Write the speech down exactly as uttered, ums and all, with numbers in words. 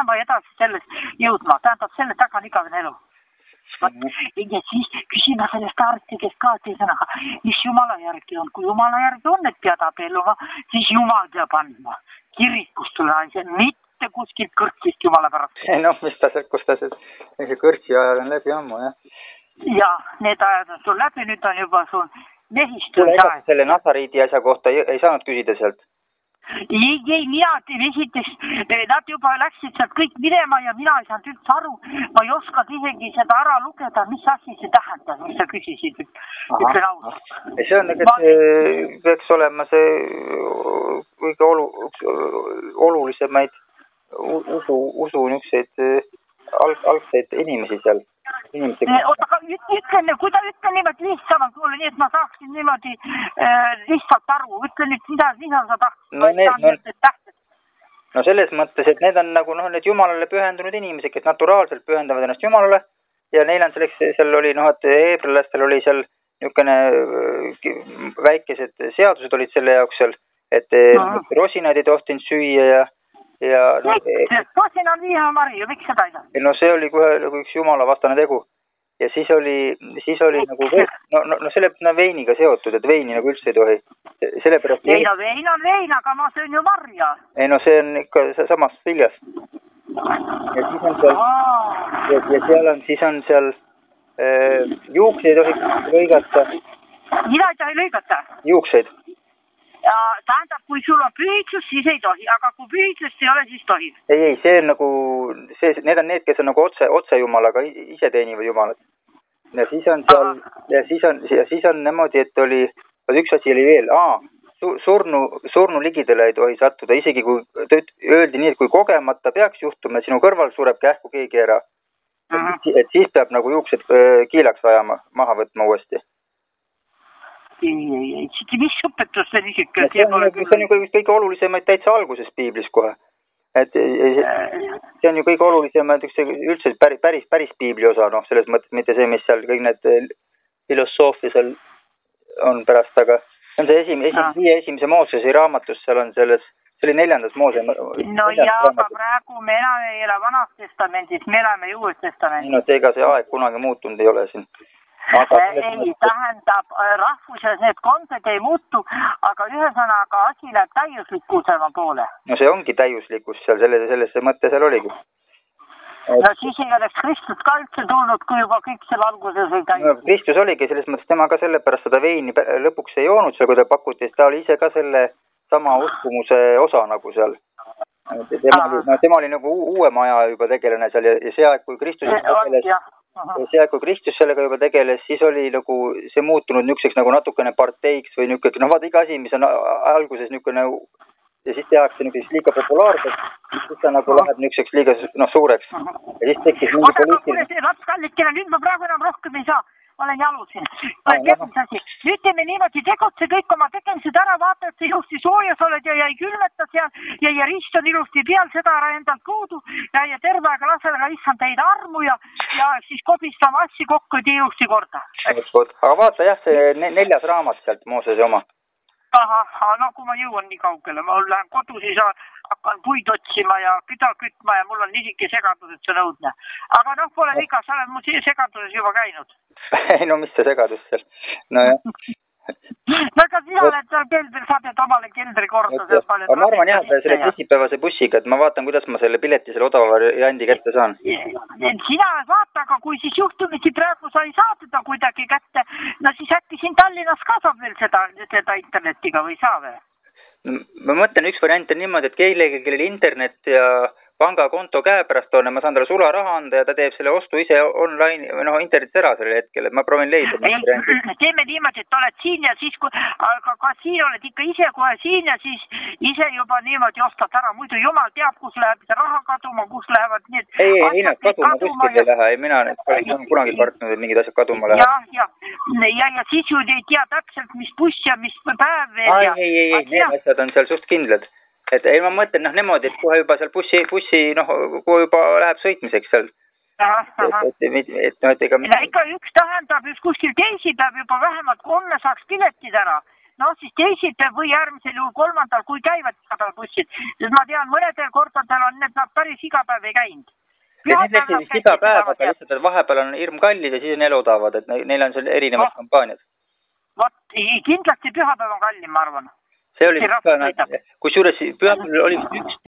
minema ja edasi sellest jõudma. Tähendab, selle taga on igavene elu. Ja siis küsime sellest arsti, kes ka teisõnaga, mis jumala järgi on. Kui jumala järgi on, et pead abielluma, siis jumal peab andma. Kirikust tule naise, mitte kuskilt kõrtsist jumala pärast. No, mis ta see, kus ta see, see kõrtsi ajal on läbi ammu, jah? Ja, need ajad on sul läbi, nüüd on juba sul mehistumise aeg. Tule ega selle Nazariidi asja kohta ei, ei saanud küsida sealt? Ei, ei, mina esiteks, nad juba läksid sealt kõik minema ja mina ei saanud üldse aru, ma ei oskanud isegi seda ära lugeda, mis asi see tähendab, mis sa küsisid, ütlen ausalt. See on, et see peaks olema see kõige olu, olulisemaid usu, usu niisuguseid alg, algseid inimesi seal. Inimesi. Oota, aga ütlen, kui ta ütlen niimoodi lihtsamalt mulle, nii et ma saaksin niimoodi äh, lihtsalt aru, ütlen nüüd, mida, mida sa tahtsid. No, need, no, no selles mõttes, et need on nagu noh, need jumalale pühendunud inimesed, kes naturaalselt pühendavad ennast jumalale ja neil on selleks, seal oli noh, et heebrelastel oli seal niisugune väikesed seadused olid selle jaoks seal, et no. Rosinaid ei tohtinud süüa ja Ja, no, Tosin on viha Mari, miks seda ei saa? No see oli kohe nagu üks jumala vastane tegu. Ja siis oli, siis oli nagu, no, no, no selle no, veiniga seotud, et veini nagu üldse ei tohi. Sellepärast... Ei no vein on vein, aga ma söön ju marja. Ei no see on ikka samast viljast. Ja siis on seal, ja, ja seal on, siis on seal äh, juukseid ei tohi lõigata. Mida ei tohi lõigata? Juukseid. Ja tähendab, kui sul on pühitsus, siis ei tohi, aga kui pühitsust ei ole, siis tohi. Ei, ei, see on nagu, see, need on need, kes on nagu otse, otse jumalaga, ise teenivad jumalat. Ja siis on seal, ja siis on, ja siis on niimoodi, et oli, üks asi oli veel, aa, surnu, surnu ligidele ei tohi sattuda, isegi kui öeldi nii, et kui kogemata peaks juhtuma, et sinu kõrval sureb kähku keegi ära. Mm-hmm. Et, et siis peab nagu juuksed kiilaks vajama, maha võtma uuesti. Ei, ei, ei, mis õpetus see niisugune? See on, see on ju kõige olulisemaid täitsa alguses piiblis kohe. Et see on ju kõige olulisemaid üldse päris, päris, päris piibli osa, noh, selles mõttes mitte see, mis seal kõik need filosoofia seal on pärast, aga see on see esim, esim, viie esimese Moosese raamatus, seal on selles, see oli neljandas Moose. No jaa, aga praegu me enam ei ole vanas testamendis, me elame uues testamendis. No ega see aeg kunagi muutunud ei ole siin. Aga ei, tähendab, rahvuses need konded ei muutu, aga ühesõnaga asi läheb täiuslikkusema poole. No see ongi täiuslikkus seal, selle, selles see mõte seal oligi. No siis ei oleks Kristus ka üldse tulnud, kui juba kõik seal alguses ei täius. No, Kristus oligi, selles mõttes tema ka sellepärast seda veini lõpuks ei joonud seal, kui ta pakuti, ta oli ise ka selle sama uskumuse osa nagu seal. Tema oli, no, tema oli nagu uue maja juba tegelane seal ja, ja see aeg, kui Kristus tegeles, ja see aeg, kui Kristus sellega juba tegeles, siis oli nagu see muutunud niisuguseks nagu natukene parteiks või niisugune, no vaata iga asi, mis on alguses niisugune ja siis tehakse niisuguseks liiga populaarseks, siis ta nagu läheb niisuguseks liiga no, suureks. Ja siis tekkis mingi poliitiline... Oota, kuule see lapskallikene, nüüd ma praegu enam rohkem ei saa. Olen jalusin. Nüüd teeme niimoodi, tegutse kõik oma tegemised ära, vaata, et sa ilusti soojas oled ja ei külmeta seal ja, ja rist on ilusti peal, seda ära endalt puudu ja, ja terve aega lase väga issand teid armu ja, ja siis kobistame asju kokku ja ilusti korda. Aga vaata jah, see neljas raamat sealt Moosese oma. Aha, no kui ma jõuan nii kaugele, ma lähen kodu, siis hakkan puid otsima ja küda kütma ja mul on isegi segadus, et see nõudne. Aga noh, pole viga, sa oled mu segaduses juba käinud. Ei no mis see segadus seal? No jah. No ega sina oled seal keldri, saad et omale keldri korda. Aga ma arvan jah, selle teisipäevase bussiga, et ma vaatan, kuidas ma selle pileti selle odava variandi kätte saan. Sina vaata, aga kui siis juhtumisi praegu sa ei saa teda kuidagi kätte, no siis äkki siin Tallinnas ka saab veel seda, seda internetiga või saa veel? Ma mõtlen, üks variant on niimoodi, et kellegi, kellel internet ja pangakonto käepärast on ja ma saan talle sularaha anda ja ta teeb selle ostu ise online või noh, internetis ära sellel hetkel, et ma proovin leida. Ei, teeme niimoodi, et oled siin ja siis, kui, aga ka siin oled ikka ise kohe siin ja siis ise juba niimoodi ostad ära, muidu jumal teab, kus läheb see raha kaduma, kus lähevad need... Ei, ei, ei, nad kaduma kuskil ei lähe, ei, mina olen kunagi kartnud, et mingid asjad kaduma läheb. Ja, ja, ja, ja siis ju ei tea täpselt, mis buss ja mis päev veel. Ai, ei, ei, ei, need asjad on seal suht kindlad. Et ei, ma mõtlen, noh, niimoodi, et kohe juba seal bussi, bussi, noh, kohe juba läheb sõitmiseks seal. Aha, aha. Et, et, et, et, no, et ega... Ja ikka üks tähendab, üks kuskil teisi peab juba vähemalt homme saaks piletid ära. no siis teisipäev või järgmisel juhul kolmandal, kui käivad iga bussid. Sest ma tean, mõnedel kordadel on need nad päris iga päev ei käinud. Ja need läksid vist iga päev, aga lihtsalt, et vahepeal on hirm kallid ja siis on elutavad, et neil on seal erinevad oh. kampaaniad. Vot, kindlasti pühapäev on kallim, ma arvan. See oli, kus juures pühapäeval oli üks